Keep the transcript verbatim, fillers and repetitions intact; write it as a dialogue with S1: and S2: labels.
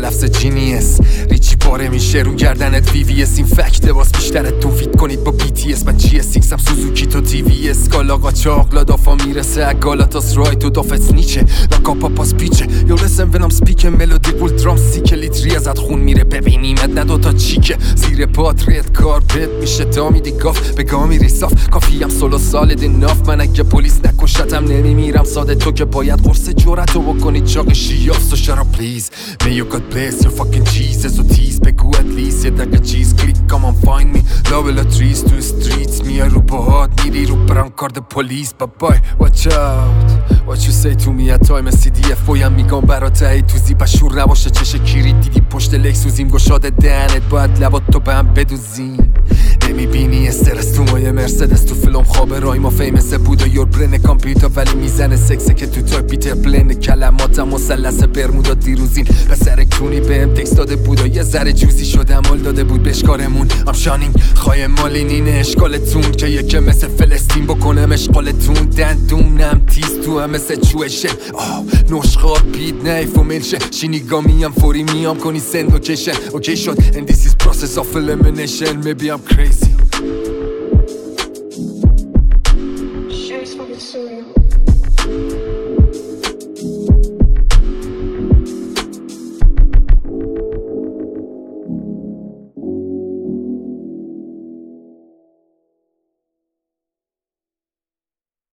S1: لفظ جینیس ریچی پاره میشه رو گردنت وی وی اس این فکته باز بیشترت تو فیت کنید با بی تی اس من جی اس ایکس هم سوزوکی تو تی وی اس کالا قاچاق لادافا میرسه اگالاتاس رایت و دافت نیچه لاکاپا پاس پیچه یو لسن ونام سپیک ملودی گول درام سیک لیتری ازت خون میره ببینیمت ندو تا چیکه زیر پات رد کارپت میشه دامیدی گاف به گامی ریساف کافیم سولو سالد ناف من اگه پلیس نکشتم نمیمیرم ساده تو که باید قرص جورتو بکنی چاق شیاف سو شرا پلیز May you God bless your fucking Jesus و تیز بگو at least یه دقیقه چیز کلیک come on find me لابلا تریز تو استریتس میای رو باهات میری رو برانکارد پلیس بابای watch out What you say to me at time سی دی اف بایم میگم برات ای تو زیبا شور نباشه چشه کیری دیدی پشت لکسوزیم گشاده دهنت باید لبات تو به هم بدوزیم نمیبینی استرس تو مایه مرسدس تو فیلم خواب رای ما فیمسه بود و یور برن کامپیوتر ولی میزنه سکسه که تو تای پیتر پلن کلماتم مثلث برمودا دیروزین پسر کونی بهم تکست داده بود و یه ذره جوزی شده مال داده بود بشکارمون ام شانینگ خواهی مالین اینه اشکالتون که یکی مثل فلسطین بکنم اشغالتون دندونم تیز تو هم مثل چوشه آه نشخار پید نیف و ملشه شینیگامی هم فوری میام کنی سند لوکیشن اوکی شد and this is process of elimination maybe I'm crazy